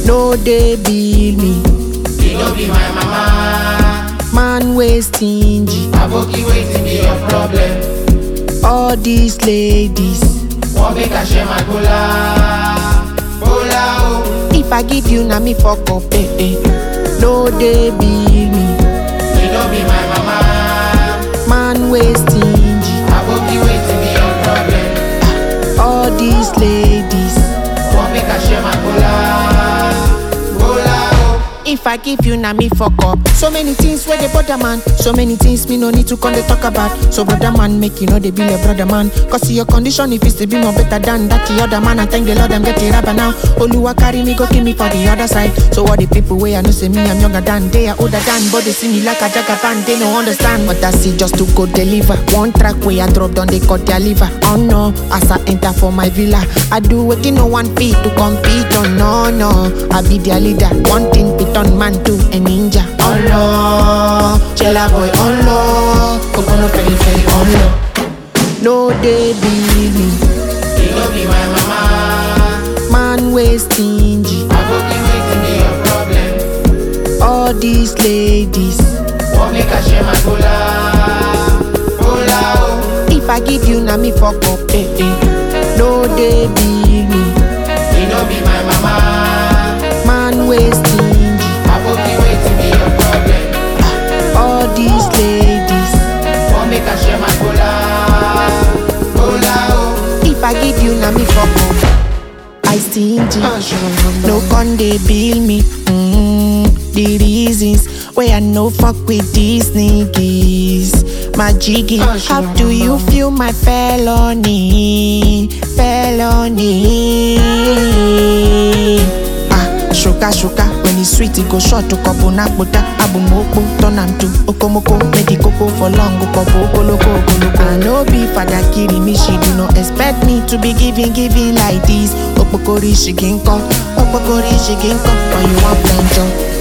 No they bill me. You no be my mama. Man way stingy. Aboki waiting be your problem. All these ladies. Won't make a share my cola. Cola oh. If I give you na me fuck up No they bill me. You no be my mama. Man way stingy. Aboki waiting be your problem. All these ladies. Won't make a share my cola. Cola oh. If I give you na me fuck up. So many things where they bother man. So many things me no need to come they talk about. So brother man make you know they be a brother man. Cause see your condition if it's to be more better than that the other man. I thank the Lord I'm getting rapper now. Oluwa carry me go give me for the other side. So all the people where I know say me I'm younger than they are older than. But they see me like a jagaban they don't understand. But I see just to go deliver. One track where I drop down they cut their liver. Oh no, as I enter for my villa I do what no one feet to compete. Oh no, I be their leader. One thing pit on man to a ninja. Oh no, Chela boy, oh no, Kokono feli feli, oh no. No they be me. You no be my mama. Man way stingy. Aboki waiting be your problem. All these ladies. Won't make a share my cola. Cola oh. If I give you na me fuck up No they be me. You no be my mama. Man way stingy. Aboki waiting be your problem. All these ladies. Won't make a share my cola. Cola oh. If I give you na me fuck up I stingy. No con they bill me. The reasons why I no fuck with these niggas. My jiggy, how do you feel my felony? Shuka, when it's sweet it go short to kopo nakbota. Abu moko, turn am to okomoko. Make the coco for long, go kopo, koloko. I no be father kiri me, she do not expect me to be giving like this. Opokori she can come, when you want plenty.